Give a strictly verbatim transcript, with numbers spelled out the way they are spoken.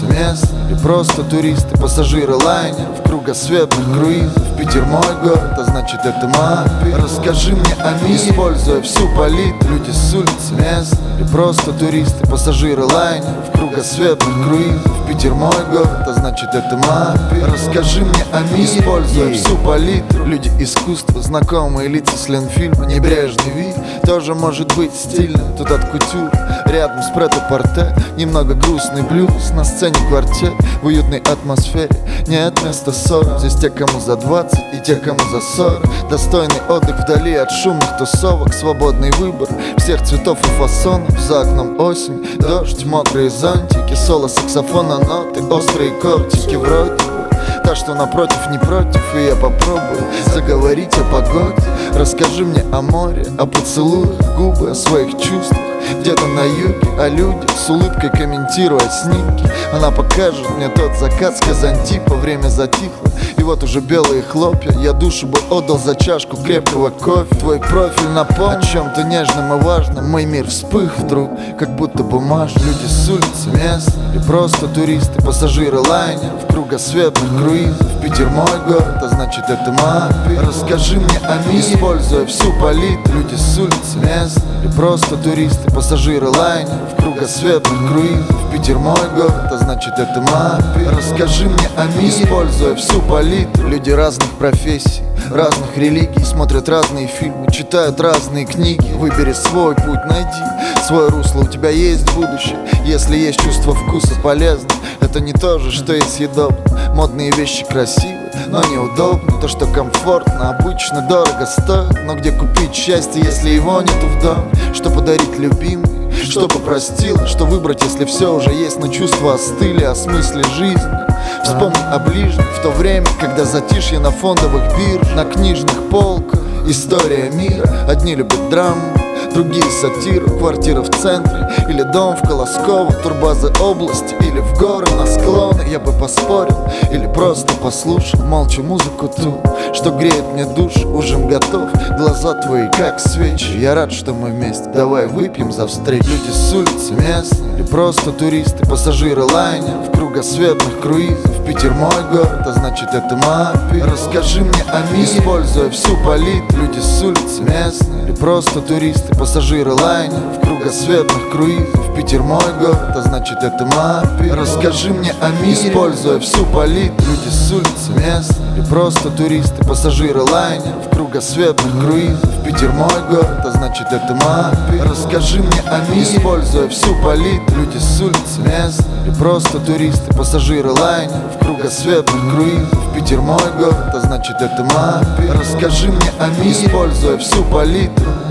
местные или просто туристы, пассажиры лайнеров, кругосветных круизов. Питер мой город, а значит это маппи. Расскажи мне о мире, используя всю палитру. Люди с улицы местные или просто туристы, пассажиры лайнеров, кругосветных круизов. Питер мой город, а значит это маппи. Расскажи мне о мире, используя всю палитру. Люди искусства, знакомые лица с Ленфильма. Небрежный вид тоже может быть стильным. Тут от кутюр, рядом с прет-а-порте. Немного грустный блюз, на сцене квартет. В уютной атмосфере нет места ссорам. Здесь те, кому за двадцать и те, кому за сорок. Достойный отдых вдали от шумных тусовок. Свободный выбор всех цветов и фасонов. За окном осень, дождь, мокрые зонтики. Соло саксофона, ноты, острые кортики. Вроде бы та, что напротив, не против. И я попробую заговорить о погоде. Расскажи мне о море, о поцелуях, губы, о своих чувствах. Где-то на юге, а люди с улыбкой комментируя снимки. Она покажет мне тот закат с Казантипа. Время затихло, и вот уже белые хлопья. Я душу бы отдал за чашку крепкого кофе. Твой профиль напомнит о чем-то нежном и важном. Мой мир вспых вдруг, как будто бумажный. Люди с улицы местные или просто туристы, пассажиры лайнеров, кругосветных круизов. Питер мой город, а значит это маппи. Расскажи мне о мире, используя всю палитру. Люди с улицы местные или просто туристы, пассажиры лайнеров, кругосветных круизов. Питер мой город, а значит это маппи. Расскажи мне о мире, используя всю палитру. Люди разных профессий, разных религий, смотрят разные фильмы, читают разные книги. Выбери свой путь, найди свое русло. У тебя есть будущее, если есть чувство вкуса. Полезно, это не то же, что и съедобно. Модные вещи красивы, но неудобно. То, что комфортно, обычно дорого стоит. Но где купить счастье, если его нету в доме? Что подарить любимой, что попростила, что выбрать, если все уже есть, но чувства остыли о смысле жизни. Вспомни о ближних в то время, когда затишье на фондовых биржах, на книжных полках. История мира, одни любят драму, другие сатиру. Квартира в центре или дом в Колосково, турбазы области или в горы на склоны. Я бы поспорил или просто послушал молча музыку ту, что греет мне душу. Ужин готов, глаза твои как свечи. Я рад, что мы вместе, давай выпьем за встречу. Люди с улицы местные или просто туристы, пассажиры лайнеров, кругосветных круизов. Питер мой город, а значит это маппи. Расскажи мне о мире, используя всю палитру. Люди с улицы местные или просто туристы, пассажиры лайнеров, кругосветных круизов. Питер мой город, а значит это маппи. Расскажи мне о мире, используя всю палитру. Люди с улицы местные или просто туристы, пассажиры лайнеров, кругосветных круизов. Питер мой город, а значит это маппи. Расскажи мне о мире, используя всю палитру. Люди с улицы местные или просто туристы, пассажиры лайнеров, кругосветных круизов. Питер мой город, а значит это маппи. Расскажи мне о мире, используя всю палитру.